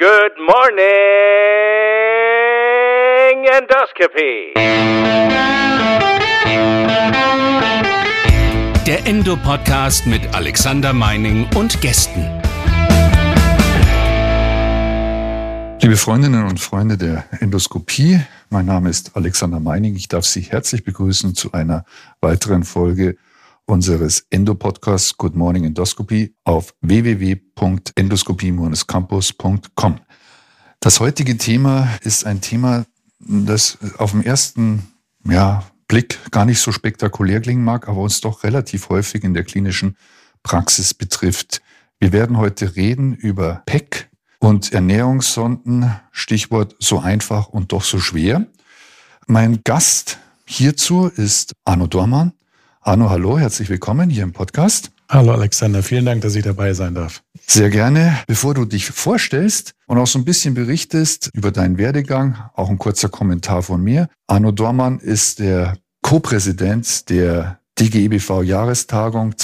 Good morning, Endoscopy. Der Endo-Podcast mit Alexander Meining und Gästen. Liebe Freundinnen und Freunde der Endoskopie, mein Name ist Alexander Meining. Ich darf Sie herzlich begrüßen zu einer weiteren Folge unseres Endo-Podcasts Good Morning Endoscopy auf www.endoscopie-campus.com. Das heutige Thema ist ein Thema, das auf den ersten Blick gar nicht so spektakulär klingen mag, aber uns doch relativ häufig in der klinischen Praxis betrifft. Wir werden heute reden über PEC und Ernährungssonden, Stichwort so einfach und doch so schwer. Mein Gast hierzu ist Arno Dormann. Arno, hallo, herzlich willkommen hier im Podcast. Hallo Alexander, vielen Dank, dass ich dabei sein darf. Sehr gerne. Bevor du dich vorstellst und auch so ein bisschen berichtest über deinen Werdegang, auch ein kurzer Kommentar von mir. Arno Dormann ist der Co-Präsident der DGEBV-Jahrestagung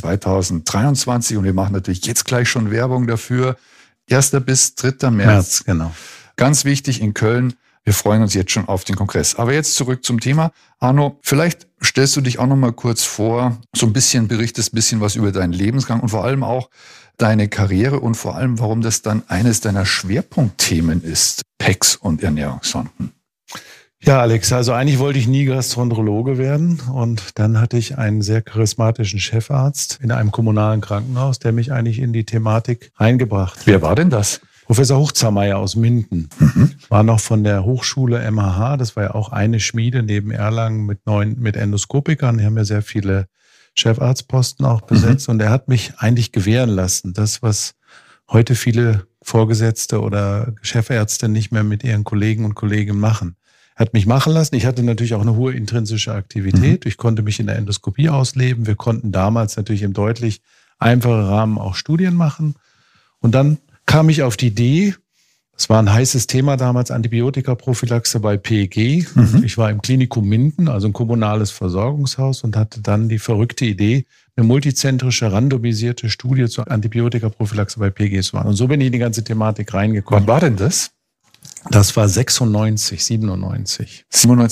2023 und wir machen natürlich jetzt gleich schon Werbung dafür. 1. bis 3. März. Genau. Ganz wichtig in Köln. Wir freuen uns jetzt schon auf den Kongress. Aber jetzt zurück zum Thema. Arno, vielleicht stellst du dich auch noch mal kurz vor, so ein bisschen berichtest ein bisschen was über deinen Lebensgang und vor allem auch deine Karriere und vor allem, warum das dann eines deiner Schwerpunktthemen ist, PECs und Ernährungssonden. Ja, Alex, also eigentlich wollte ich nie Gastroenterologe werden und dann hatte ich einen sehr charismatischen Chefarzt in einem kommunalen Krankenhaus, der mich eigentlich in die Thematik eingebracht hat. Wer war denn das? Professor Huchzermeier aus Minden. War noch von der Hochschule MHH, das war ja auch eine Schmiede neben Erlangen mit Endoskopikern. Die haben ja sehr viele Chefarztposten auch besetzt und er hat mich eigentlich gewähren lassen. Das, was heute viele Vorgesetzte oder Chefärzte nicht mehr mit ihren Kollegen und Kolleginnen machen. Er hat mich machen lassen. Ich hatte natürlich auch eine hohe intrinsische Aktivität. Ich konnte mich in der Endoskopie ausleben. Wir konnten damals natürlich im deutlich einfachen Rahmen auch Studien machen. Und dann kam ich auf die Idee, es war ein heißes Thema damals, Antibiotikaprophylaxe bei PEG. Ich war im Klinikum Minden, also ein kommunales Versorgungshaus und hatte dann die verrückte Idee, eine multizentrische, randomisierte Studie zur Antibiotikaprophylaxe bei PEG zu machen. Und so bin ich in die ganze Thematik reingekommen. Wann war denn das? Das war 97. 97,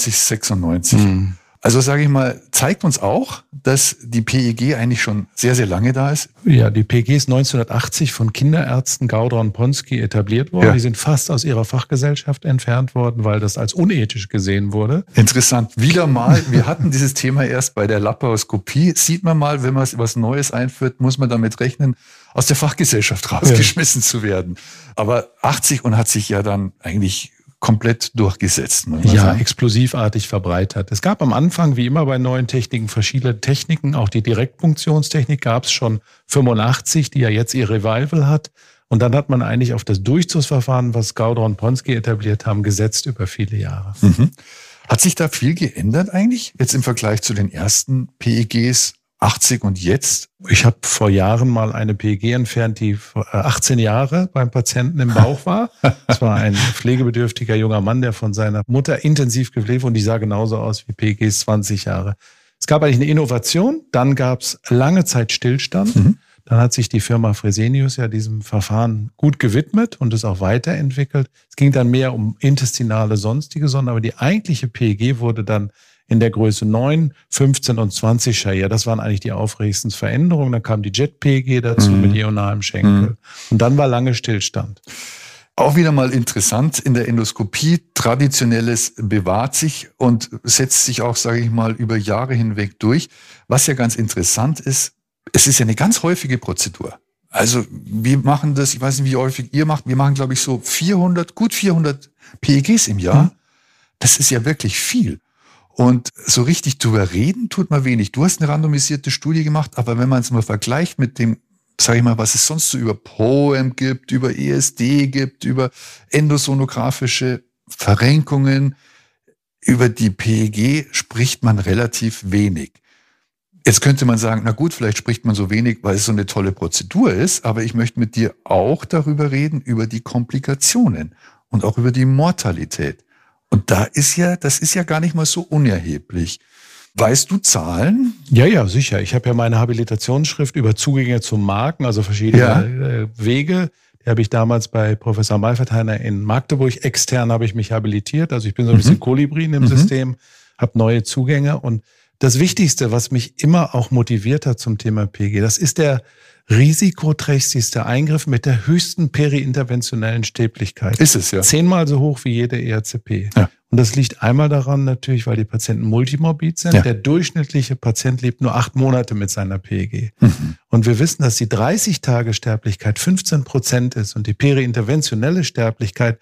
96. Also sage ich mal, zeigt uns auch, dass die PEG eigentlich schon sehr, sehr lange da ist. Ja, die PEG ist 1980 von Kinderärzten Gauder und Ponsky etabliert worden. Ja. Die sind fast aus ihrer Fachgesellschaft entfernt worden, weil das als unethisch gesehen wurde. Interessant. Wieder mal, wir hatten dieses Thema erst bei der Laparoskopie. Sieht man mal, wenn man was Neues einführt, muss man damit rechnen, aus der Fachgesellschaft rausgeschmissen zu werden. Aber 80 und hat sich ja dann eigentlich komplett durchgesetzt. Ja, explosivartig verbreitet. Es gab am Anfang, wie immer bei neuen Techniken, verschiedene Techniken. Auch die Direktpunktionstechnik gab es schon 85, die ja jetzt ihr Revival hat. Und dann hat man eigentlich auf das Durchzugsverfahren, was Gauder und Ponsky etabliert haben, gesetzt über viele Jahre. Hat sich da viel geändert eigentlich, jetzt im Vergleich zu den ersten PEGs 80 und jetzt? Ich habe vor Jahren mal eine PEG entfernt, die 18 Jahre beim Patienten im Bauch war. Das war ein pflegebedürftiger junger Mann, der von seiner Mutter intensiv gepflegt wurde und die sah genauso aus wie PEGs 20 Jahre. Es gab eigentlich eine Innovation, dann gab es lange Zeit Stillstand. Dann hat sich die Firma Fresenius ja diesem Verfahren gut gewidmet und es auch weiterentwickelt. Es ging dann mehr um intestinale sonstige Sonden, aber die eigentliche PEG wurde dann in der Größe 9, 15 und 20 Shire. Das waren eigentlich die aufregendsten Veränderungen. Dann kam die Jet-PEG dazu mit ionalem Schenkel. Und dann war lange Stillstand. Auch wieder mal interessant in der Endoskopie. Traditionelles bewahrt sich und setzt sich auch, sage ich mal, über Jahre hinweg durch. Was ja ganz interessant ist, es ist ja eine ganz häufige Prozedur. Also wir machen das, ich weiß nicht, wie häufig ihr macht, wir machen, glaube ich, so 400 PEGs im Jahr. Das ist ja wirklich viel. Und so richtig drüber reden tut man wenig. Du hast eine randomisierte Studie gemacht, aber wenn man es mal vergleicht mit dem, sage ich mal, was es sonst so über POEM gibt, über ESD gibt, über endosonografische Verrenkungen, über die PEG spricht man relativ wenig. Jetzt könnte man sagen, na gut, vielleicht spricht man so wenig, weil es so eine tolle Prozedur ist, aber ich möchte mit dir auch darüber reden, über die Komplikationen und auch über die Mortalität. Und das ist ja gar nicht mal so unerheblich. Weißt du Zahlen? Ja, sicher. Ich habe ja meine Habilitationsschrift über Zugänge zum Marken, also verschiedene Wege. Die Die habe ich damals bei Professor Malfertheiner in Magdeburg extern habe ich mich habilitiert. Also ich bin so ein bisschen Kolibri in dem System, habe neue Zugänge. Und das Wichtigste, was mich immer auch motiviert hat zum Thema PEG, das ist der risikoträchtigste Eingriff mit der höchsten periinterventionellen Sterblichkeit. Ist es, ja. 10-mal so hoch wie jede ERCP. Ja. Und das liegt einmal daran natürlich, weil die Patienten multimorbid sind. Ja. Der durchschnittliche Patient lebt nur 8 Monate mit seiner PEG. Und wir wissen, dass die 30-Tage-Sterblichkeit 15% ist und die periinterventionelle Sterblichkeit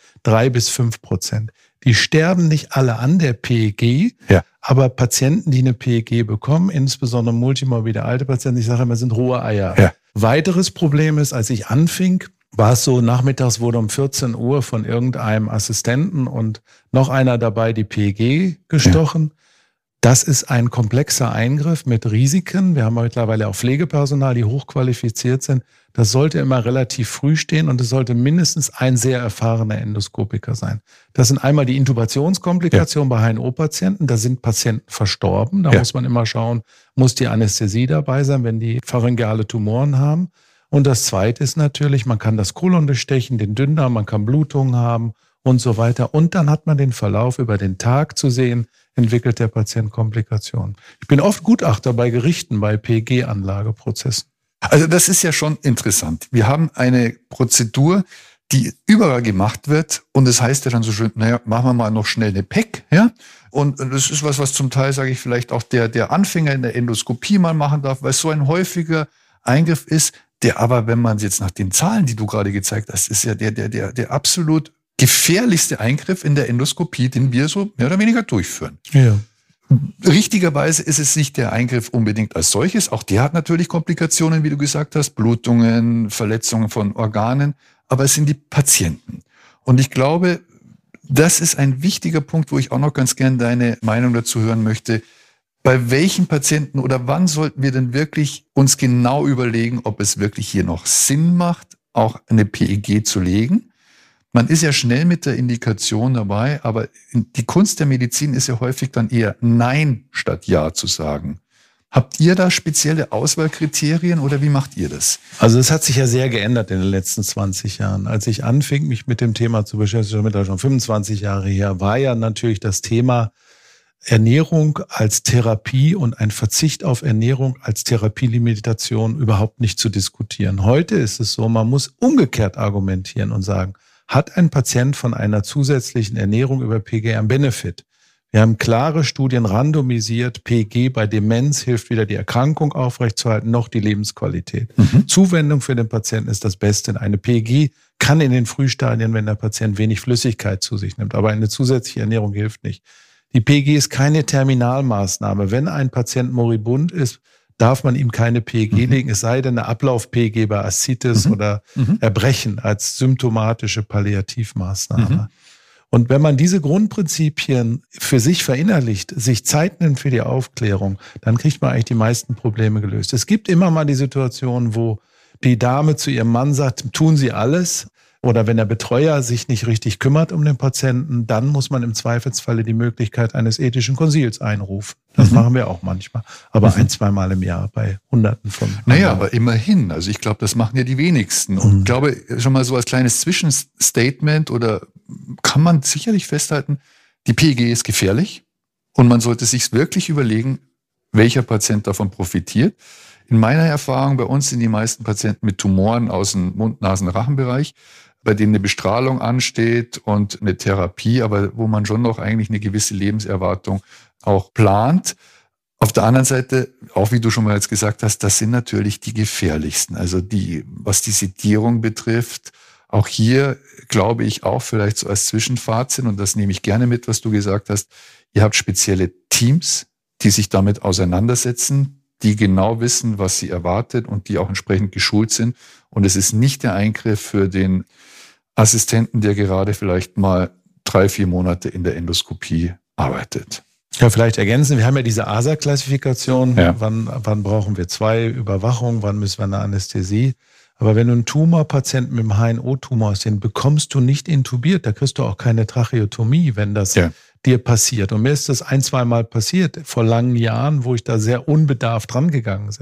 3-5%. Die sterben nicht alle an der PEG, Ja. aber Patienten, die eine PEG bekommen, insbesondere multimorbide alte Patienten, ich sage immer, sind rohe Eier. Ja. Weiteres Problem ist, als ich anfing, war es so, nachmittags wurde um 14 Uhr von irgendeinem Assistenten und noch einer dabei die PEG gestochen. Ja. Das ist ein komplexer Eingriff mit Risiken. Wir haben mittlerweile auch Pflegepersonal, die hochqualifiziert sind. Das sollte immer relativ früh stehen und es sollte mindestens ein sehr erfahrener Endoskopiker sein. Das sind einmal die Intubationskomplikationen bei HNO-Patienten. Da sind Patienten verstorben. Da muss man immer schauen, muss die Anästhesie dabei sein, wenn die pharyngeale Tumoren haben. Und das Zweite ist natürlich, man kann das Kolon durchstechen, den Dünndarm, man kann Blutungen haben und so weiter. Und dann hat man den Verlauf über den Tag zu sehen, entwickelt der Patient Komplikationen. Ich bin oft Gutachter bei Gerichten, bei PEG-Anlageprozessen. Also das ist ja schon interessant. Wir haben eine Prozedur, die überall gemacht wird und das heißt ja dann so schön, naja, machen wir mal noch schnell eine PEG, ja? Und das ist was zum Teil, sage ich, vielleicht auch der Anfänger in der Endoskopie mal machen darf, weil es so ein häufiger Eingriff ist, der aber, wenn man jetzt nach den Zahlen, die du gerade gezeigt hast, ist ja der absolut gefährlichste Eingriff in der Endoskopie, den wir so mehr oder weniger durchführen. Ja. Richtigerweise ist es nicht der Eingriff unbedingt als solches. Auch der hat natürlich Komplikationen, wie du gesagt hast, Blutungen, Verletzungen von Organen, aber es sind die Patienten. Und ich glaube, das ist ein wichtiger Punkt, wo ich auch noch ganz gern deine Meinung dazu hören möchte. Bei welchen Patienten oder wann sollten wir denn wirklich uns genau überlegen, ob es wirklich hier noch Sinn macht, auch eine PEG zu legen? Man ist ja schnell mit der Indikation dabei, aber die Kunst der Medizin ist ja häufig dann eher Nein statt Ja zu sagen. Habt ihr da spezielle Auswahlkriterien oder wie macht ihr das? Also es hat sich ja sehr geändert in den letzten 20 Jahren. Als ich anfing, mich mit dem Thema zu beschäftigen, mittlerweile schon 25 Jahre her, war ja natürlich das Thema Ernährung als Therapie und ein Verzicht auf Ernährung als Therapielimitation überhaupt nicht zu diskutieren. Heute ist es so, man muss umgekehrt argumentieren und sagen, hat ein Patient von einer zusätzlichen Ernährung über PEG einen Benefit? Wir haben klare Studien randomisiert, PEG bei Demenz hilft weder die Erkrankung aufrechtzuerhalten, noch die Lebensqualität. Zuwendung für den Patienten ist das Beste. Eine PEG kann in den Frühstadien, wenn der Patient wenig Flüssigkeit zu sich nimmt, aber eine zusätzliche Ernährung hilft nicht. Die PEG ist keine Terminalmaßnahme. Wenn ein Patient moribund ist, darf man ihm keine PEG legen, es sei denn eine Ablauf-PEG bei Aszites oder Erbrechen als symptomatische Palliativmaßnahme. Und wenn man diese Grundprinzipien für sich verinnerlicht, sich Zeit nimmt für die Aufklärung, dann kriegt man eigentlich die meisten Probleme gelöst. Es gibt immer mal die Situation, wo die Dame zu ihrem Mann sagt, tun Sie alles. Oder wenn der Betreuer sich nicht richtig kümmert um den Patienten, dann muss man im Zweifelsfalle die Möglichkeit eines ethischen Konsils einrufen. Das machen wir auch manchmal. Aber 1-2 Mal im Jahr bei Hunderten von. Naja, aber immerhin. Also ich glaube, das machen ja die wenigsten. Und ich glaube, schon mal so als kleines Zwischenstatement oder kann man sicherlich festhalten, die PEG ist gefährlich und man sollte sich wirklich überlegen, welcher Patient davon profitiert. In meiner Erfahrung, bei uns sind die meisten Patienten mit Tumoren aus dem Mund-Nasen-Rachenbereich, bei denen eine Bestrahlung ansteht und eine Therapie, aber wo man schon noch eigentlich eine gewisse Lebenserwartung auch plant. Auf der anderen Seite, auch wie du schon mal jetzt gesagt hast, das sind natürlich die gefährlichsten. Also was die Sedierung betrifft, auch hier glaube ich auch vielleicht so als Zwischenfazit, und das nehme ich gerne mit, was du gesagt hast, ihr habt spezielle Teams, die sich damit auseinandersetzen, die genau wissen, was sie erwartet und die auch entsprechend geschult sind. Und es ist nicht der Eingriff für den Assistenten, der gerade vielleicht mal 3-4 Monate in der Endoskopie arbeitet. Ja, vielleicht ergänzen, wir haben ja diese ASA-Klassifikation, ja. Wann brauchen wir 2 Überwachungen, wann müssen wir eine Anästhesie. Aber wenn du einen Tumorpatienten mit einem HNO-Tumor hast, den bekommst du nicht intubiert, da kriegst du auch keine Tracheotomie, wenn das dir passiert. Und mir ist das 1-2 Mal passiert, vor langen Jahren, wo ich da sehr unbedarft rangegangen bin.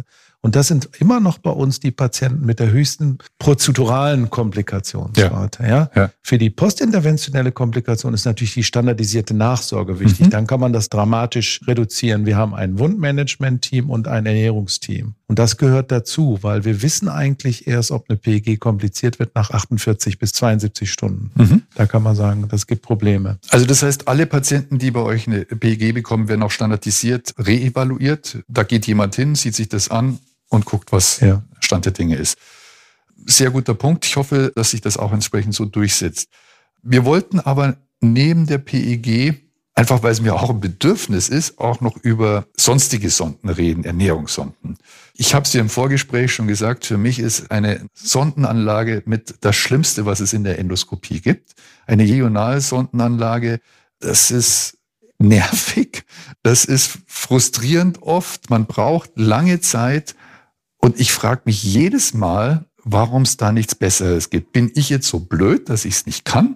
Und das sind immer noch bei uns die Patienten mit der höchsten prozeduralen Komplikationsrate. Ja. Für die postinterventionelle Komplikation ist natürlich die standardisierte Nachsorge wichtig. Dann kann man das dramatisch reduzieren. Wir haben ein Wundmanagement-Team und ein Ernährungsteam. Und das gehört dazu, weil wir wissen eigentlich erst, ob eine PEG kompliziert wird nach 48 bis 72 Stunden. Da kann man sagen, das gibt Probleme. Also das heißt, alle Patienten, die bei euch eine PEG bekommen, werden auch standardisiert reevaluiert. Da geht jemand hin, sieht sich das an und guckt, was Stand der Dinge ist. Sehr guter Punkt. Ich hoffe, dass sich das auch entsprechend so durchsetzt. Wir wollten aber neben der PEG, einfach weil es mir auch ein Bedürfnis ist, auch noch über sonstige Sonden reden, Ernährungssonden. Ich habe es dir im Vorgespräch schon gesagt, für mich ist eine Sondenanlage mit das Schlimmste, was es in der Endoskopie gibt. Eine Jeonal-Sondenanlage, das ist nervig, das ist frustrierend oft, man braucht lange Zeit und ich frage mich jedes Mal, warum es da nichts Besseres gibt. Bin ich jetzt so blöd, dass ich es nicht kann?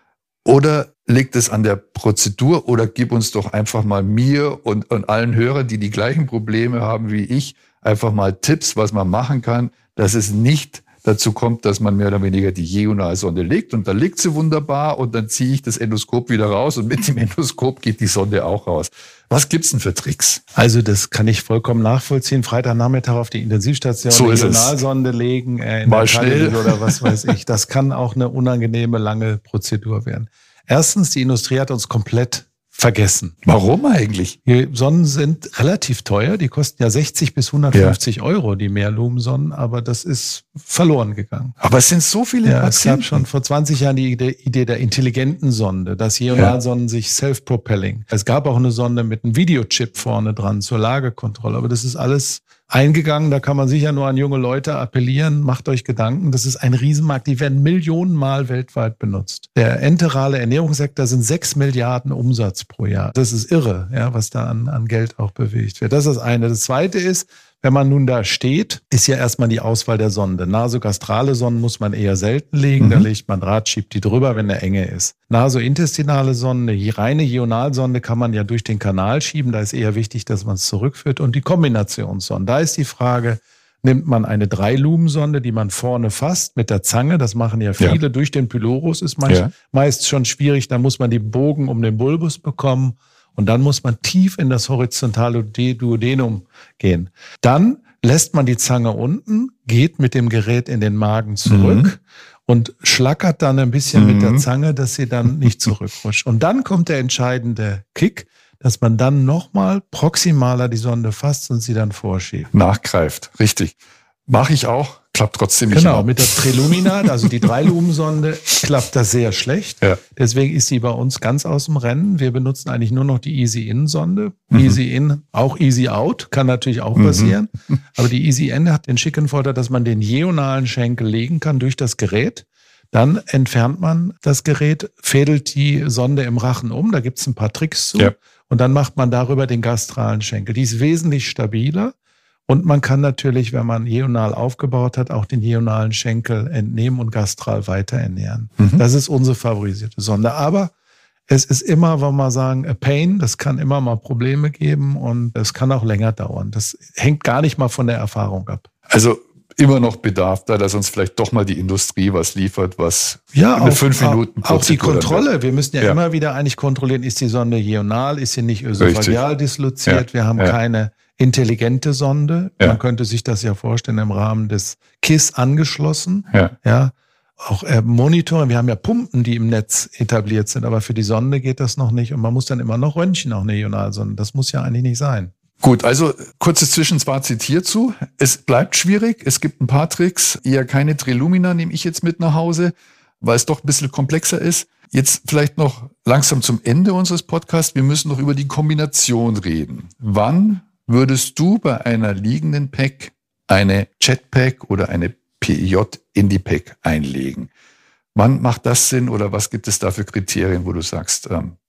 Oder liegt es an der Prozedur? Oder gib uns doch einfach mal mir und allen Hörern, die die gleichen Probleme haben wie ich, einfach mal Tipps, was man machen kann, dass es nicht dazu kommt, dass man mehr oder weniger die Jeonalsonde legt und da liegt sie wunderbar und dann ziehe ich das Endoskop wieder raus und mit dem Endoskop geht die Sonde auch raus. Was gibt's denn für Tricks? Also das kann ich vollkommen nachvollziehen. Freitagnachmittag auf die Intensivstation so eine Jeonalsonde legen, mal schnell oder was weiß ich. Das kann auch eine unangenehme, lange Prozedur werden. Erstens, die Industrie hat uns komplett vergessen. Warum eigentlich? Die Sonnen sind relativ teuer. Die kosten ja 60 bis 150 Euro, die Mehrlumensonnen. Aber das ist verloren gegangen. Aber es sind so viele Patienten. Es gab schon vor 20 Jahren die Idee der intelligenten Sonde, dass Jeonalsonden sich self-propelling. Es gab auch eine Sonde mit einem Videochip vorne dran zur Lagekontrolle. Aber das ist alles eingegangen. Da kann man sicher nur an junge Leute appellieren. Macht euch Gedanken. Das ist ein Riesenmarkt. Die werden Millionenmal weltweit benutzt. Der enterale Ernährungssektor sind 6 Milliarden Umsatz pro Jahr. Das ist irre, ja, was da an Geld auch bewegt wird. Das ist das eine. Das zweite ist, wenn man nun da steht, ist ja erstmal die Auswahl der Sonde. Nasogastrale Sonden muss man eher selten legen. Da legt man Draht, schiebt die drüber, wenn der enge ist. Nasointestinale Sonde, die reine Jeonalsonde kann man ja durch den Kanal schieben. Da ist eher wichtig, dass man es zurückführt. Und die Kombinationssonde. Da ist die Frage, nimmt man eine 3-Lumensonde, die man vorne fasst mit der Zange. Das machen ja viele. Durch den Pylorus ist meist schon schwierig. Da muss man die Bogen um den Bulbus bekommen. Und dann muss man tief in das horizontale Duodenum gehen. Dann lässt man die Zange unten, geht mit dem Gerät in den Magen zurück und schlackert dann ein bisschen mit der Zange, dass sie dann nicht zurückrutscht. Und dann kommt der entscheidende Kick, dass man dann nochmal proximaler die Sonde fasst und sie dann vorschiebt. Nachgreift, richtig. Mache ich auch, klappt trotzdem nicht. Genau, mit der Trillumina, also die 3-Lumensonde, klappt das sehr schlecht. Ja. Deswegen ist sie bei uns ganz aus dem Rennen. Wir benutzen eigentlich nur noch die Easy-In-Sonde. Easy-In, auch Easy-Out, kann natürlich auch passieren. Aber die Easy-In hat den schicken Vorteil, dass man den jeonalen Schenkel legen kann durch das Gerät. Dann entfernt man das Gerät, fädelt die Sonde im Rachen um. Da gibt's ein paar Tricks zu. Ja. Und dann macht man darüber den gastralen Schenkel. Die ist wesentlich stabiler. Und man kann natürlich, wenn man jeonal aufgebaut hat, auch den jeonalen Schenkel entnehmen und gastral weiter ernähren. Das ist unsere favorisierte Sonde. Aber es ist immer, wollen wir mal sagen, a pain. Das kann immer mal Probleme geben und es kann auch länger dauern. Das hängt gar nicht mal von der Erfahrung ab. Also immer noch Bedarf da, dass uns vielleicht doch mal die Industrie was liefert, was mit 5 Minuten auch die Kontrolle. Wir müssen ja immer wieder eigentlich kontrollieren, ist die Sonde jeonal, ist sie nicht ösophageal disloziert. Ja. Wir haben keine intelligente Sonde. Man könnte sich das ja vorstellen im Rahmen des KISS angeschlossen. Ja. Auch monitoren. Wir haben ja Pumpen, die im Netz etabliert sind, aber für die Sonde geht das noch nicht. Und man muss dann immer noch röntgen, auch eine Jeonalsonde. Das muss ja eigentlich nicht sein. Gut, also kurzes Zwischenfazit hierzu. Es bleibt schwierig. Es gibt ein paar Tricks. Eher keine Trillumina nehme ich jetzt mit nach Hause, weil es doch ein bisschen komplexer ist. Jetzt vielleicht noch langsam zum Ende unseres Podcasts. Wir müssen noch über die Kombination reden. Wann würdest du bei einer liegenden PEC eine Jetpack oder eine PEJ in die PEC einlegen? Wann macht das Sinn oder was gibt es da für Kriterien, wo du sagst?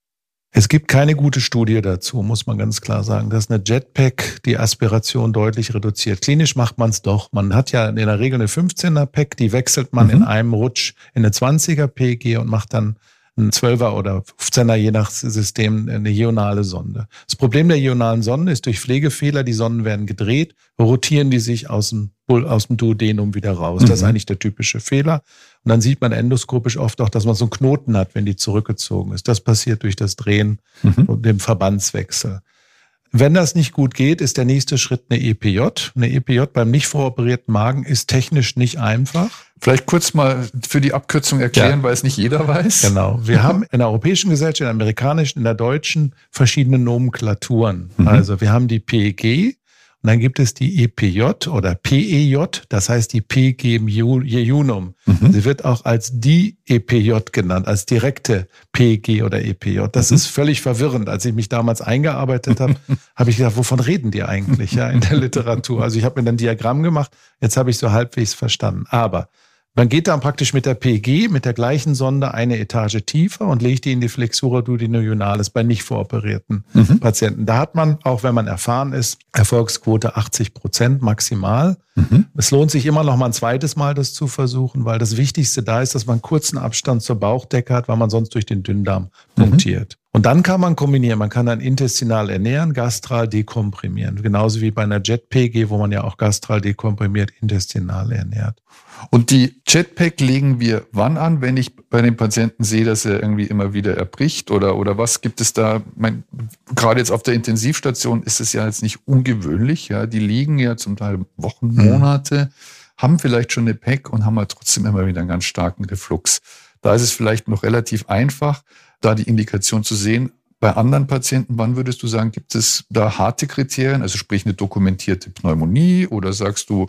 Es gibt keine gute Studie dazu, muss man ganz klar sagen, dass eine Jetpack die Aspiration deutlich reduziert. Klinisch macht man es doch. Man hat ja in der Regel eine 15er PEC, die wechselt man in einem Rutsch in eine 20er PEG und macht dann ein 12er oder 15er, je nach System, eine ionale Sonde. Das Problem der ionalen Sonde ist, durch Pflegefehler, die Sonden werden gedreht, rotieren die sich aus dem Duodenum wieder raus. Das ist eigentlich der typische Fehler. Und dann sieht man endoskopisch oft auch, dass man so einen Knoten hat, wenn die zurückgezogen ist. Das passiert durch das Drehen und dem Verbandswechsel. Wenn das nicht gut geht, ist der nächste Schritt eine EPJ. Eine EPJ beim nicht voroperierten Magen ist technisch nicht einfach. Vielleicht kurz mal für die Abkürzung erklären, weil es nicht jeder weiß. Genau. Wir haben in der europäischen Gesellschaft, in der amerikanischen, in der deutschen verschiedene Nomenklaturen. Also wir haben die PEG und dann gibt es die EPJ oder PEJ, das heißt die PEG im Jejunum. Sie wird auch als die EPJ genannt, als direkte PEG oder EPJ. Das ist völlig verwirrend. Als ich mich damals eingearbeitet habe, habe ich gedacht, wovon reden die eigentlich ja in der Literatur? Also ich habe mir dann ein Diagramm gemacht, jetzt habe ich so halbwegs verstanden. Aber man geht dann praktisch mit der PEG, mit der gleichen Sonde eine Etage tiefer und legt die in die Flexura duodenionalis bei nicht voroperierten Patienten. Da hat man, auch wenn man erfahren ist, Erfolgsquote 80% maximal. Es lohnt sich immer noch mal ein zweites Mal, das zu versuchen, weil das Wichtigste da ist, dass man einen kurzen Abstand zur Bauchdecke hat, weil man sonst durch den Dünndarm punktiert. Und dann kann man kombinieren. Man kann dann intestinal ernähren, gastral dekomprimieren. Genauso wie bei einer Jet-PG, wo man ja auch gastral dekomprimiert, intestinal ernährt. Und die Jetpack legen wir wann an, wenn ich bei dem Patienten sehe, dass er irgendwie immer wieder erbricht oder was gibt es da? Gerade jetzt auf der Intensivstation ist es ja jetzt nicht ungewöhnlich. Ja, die liegen ja zum Teil Wochen, Monate, haben vielleicht schon eine PEC und haben halt trotzdem immer wieder einen ganz starken Reflux. Da ist es vielleicht noch relativ einfach, da die Indikation zu sehen. Bei anderen Patienten, wann würdest du sagen, gibt es da harte Kriterien, also sprich eine dokumentierte Pneumonie oder sagst du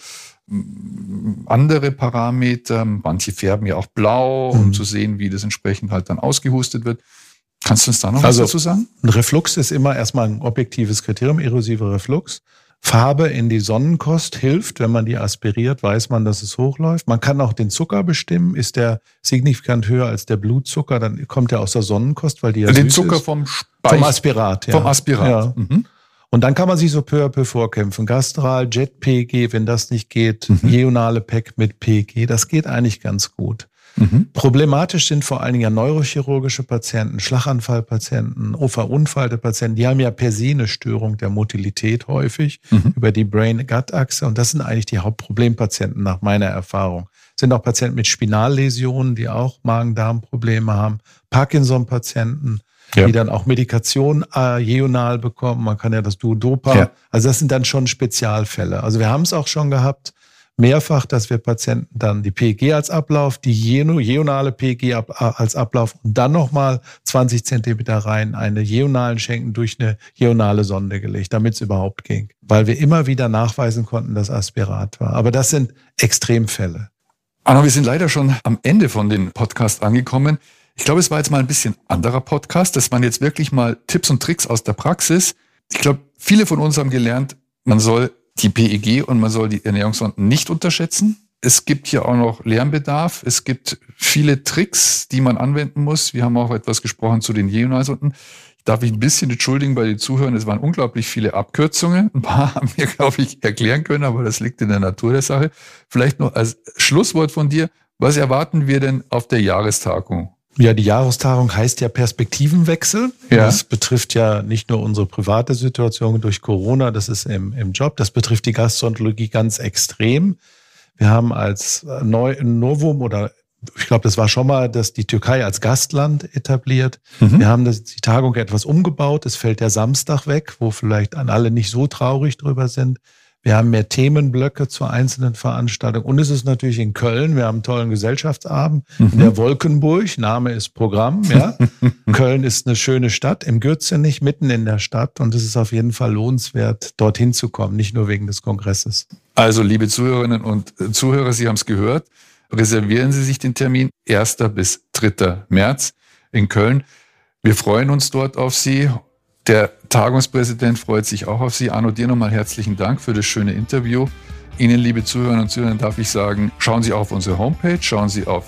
andere Parameter, manche färben ja auch blau, um zu sehen, wie das entsprechend halt dann ausgehustet wird. Kannst du uns da noch was dazu sagen? Ein Reflux ist immer erstmal ein objektives Kriterium, erosiver Reflux. Farbe in die Sonnenkost hilft, wenn man die aspiriert, weiß man, dass es hochläuft. Man kann auch den Zucker bestimmen. Ist der signifikant höher als der Blutzucker, dann kommt er aus der Sonnenkost, weil die ja den süß Zucker ist. vom Aspirat. Ja. Vom Aspirat. Ja. Und dann kann man sich so peu à peu vorkämpfen. Gastral, Jet-PEG, wenn das nicht geht, jeunale PEC mit PEG, das geht eigentlich ganz gut. Problematisch sind vor allen Dingen ja neurochirurgische Patienten, Schlaganfallpatienten, verunfallte Patienten, die haben ja per se eine Störung der Motilität häufig über die Brain-Gut-Achse und das sind eigentlich die Hauptproblempatienten nach meiner Erfahrung. Sind auch Patienten mit Spinalläsionen, die auch Magen-Darm-Probleme haben, Parkinson-Patienten, die dann auch Medikation jeunal bekommen. Man kann ja das Duodopa. Ja. Also das sind dann schon Spezialfälle. Also wir haben es auch schon gehabt, mehrfach, dass wir Patienten dann die PEG als Ablauf, die jeunale PEG als Ablauf und dann nochmal 20 Zentimeter rein eine jeunalen Schenken durch eine jeunale Sonde gelegt, damit es überhaupt ging. Weil wir immer wieder nachweisen konnten, dass Aspirat war. Aber das sind Extremfälle. Arno, wir sind leider schon am Ende von dem Podcast angekommen. Ich glaube, es war jetzt mal ein bisschen anderer Podcast. Das waren jetzt wirklich mal Tipps und Tricks aus der Praxis. Ich glaube, viele von uns haben gelernt, man soll die PEG und man soll die Ernährungssonden nicht unterschätzen. Es gibt hier auch noch Lernbedarf. Es gibt viele Tricks, die man anwenden muss. Wir haben auch etwas gesprochen zu den Jeunalsonden. Ich darf mich ein bisschen entschuldigen bei den Zuhörern. Es waren unglaublich viele Abkürzungen. Ein paar haben wir, glaube ich, erklären können, aber das liegt in der Natur der Sache. Vielleicht noch als Schlusswort von dir. Was erwarten wir denn auf der Jahrestagung? Ja, die Jahrestagung heißt ja Perspektivenwechsel. Ja. Das betrifft ja nicht nur unsere private Situation durch Corona, das ist im Job, das betrifft die Gastroenterologie ganz extrem. Wir haben als Novum oder ich glaube, das war schon mal, dass die Türkei als Gastland etabliert. Wir haben die Tagung etwas umgebaut. Es fällt der Samstag weg, wo vielleicht alle nicht so traurig drüber sind. Wir haben mehr Themenblöcke zur einzelnen Veranstaltung. Und es ist natürlich in Köln. Wir haben einen tollen Gesellschaftsabend in der Wolkenburg. Name ist Programm. Ja. Köln ist eine schöne Stadt, im Gürzenich, mitten in der Stadt. Und es ist auf jeden Fall lohnenswert, dorthin zu kommen, nicht nur wegen des Kongresses. Also, liebe Zuhörerinnen und Zuhörer, Sie haben es gehört. Reservieren Sie sich den Termin 1. bis 3. März in Köln. Wir freuen uns dort auf Sie. Der Tagungspräsident freut sich auch auf Sie. Arno, dir nochmal herzlichen Dank für das schöne Interview. Ihnen, liebe Zuhörerinnen und Zuhörer, darf ich sagen, schauen Sie auch auf unsere Homepage, schauen Sie auf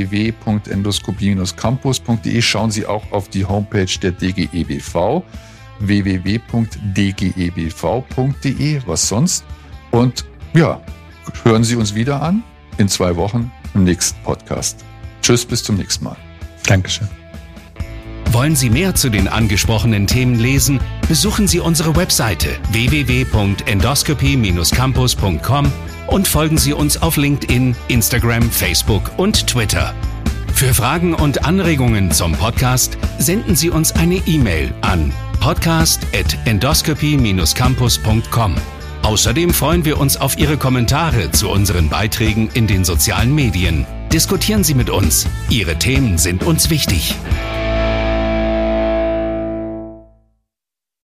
www.endoskopie-campus.de, schauen Sie auch auf die Homepage der DGEBV, www.dgebv.de, was sonst. Und ja, hören Sie uns wieder an in 2 Wochen im nächsten Podcast. Tschüss, bis zum nächsten Mal. Dankeschön. Wollen Sie mehr zu den angesprochenen Themen lesen? Besuchen Sie unsere Webseite www.endoscopy-campus.com und folgen Sie uns auf LinkedIn, Instagram, Facebook und Twitter. Für Fragen und Anregungen zum Podcast senden Sie uns eine E-Mail an podcast@endoscopy-campus.com. Außerdem freuen wir uns auf Ihre Kommentare zu unseren Beiträgen in den sozialen Medien. Diskutieren Sie mit uns. Ihre Themen sind uns wichtig.